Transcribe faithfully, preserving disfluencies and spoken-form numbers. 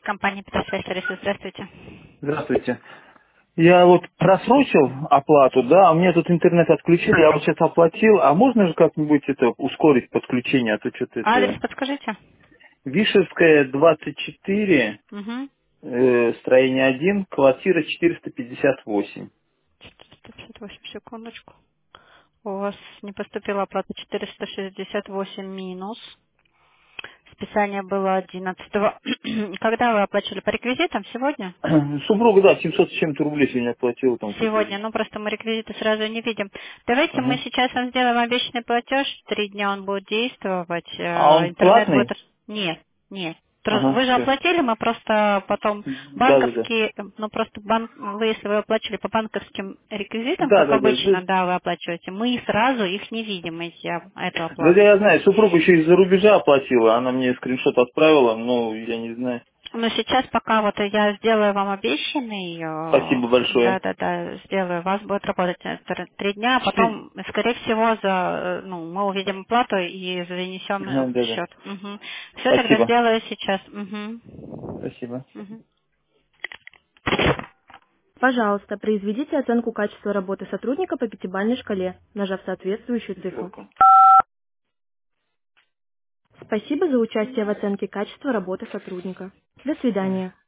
Компания «Пятьдесят сервис». Здравствуйте. Здравствуйте. Я вот просрочил оплату, да, а мне тут интернет отключили, я вот сейчас оплатил, а можно же как-нибудь это ускорить подключение, а то что-то Адрес это... подскажите. Вишерская, двадцать четыре, Угу. э, строение один, квартира четыреста пятьдесят восемь. четыреста пятьдесят восемь, секундочку. У вас не поступила оплата четыреста шестьдесят восемь минус. Списание было одиннадцатого. Когда вы оплачивали? По реквизитам? Сегодня? Супруга, да, семьсот с чем-то рублей сегодня оплатила там Сегодня, какой-то. ну просто мы реквизиты сразу не видим. Давайте мы Ага. сейчас вам сделаем обещанный платеж, три дня он будет действовать, А э, он интернет будет... платный? Нет, нет. Тр- Ага, Вы же все. оплатили, мы просто потом Да, да, да. банковские, ну просто банк, вы если вы оплачивали по банковским реквизитам, Да, как да, да. Да, обычно, да, вы оплачиваете, мы сразу их не видим, эти, эту да, оплату. я знаю, супруга еще из-за рубежа оплатила, она мне скриншот отправила, но я не знаю. Но сейчас пока вот я сделаю вам обещанный, Спасибо большое. да-да-да, сделаю, у вас будет работать э, тр- три дня, а Четыре. потом, скорее всего, за, э, ну, мы увидим оплату и занесем Ага, э, в да, да. счет. Все, тогда Спасибо. сделаю сейчас. Мгм. Спасибо. Мгм. Пожалуйста, произведите оценку качества работы сотрудника по пятибалльной шкале, нажав соответствующую цифру. Пятерка. Спасибо за участие в оценке качества работы сотрудника. До свидания.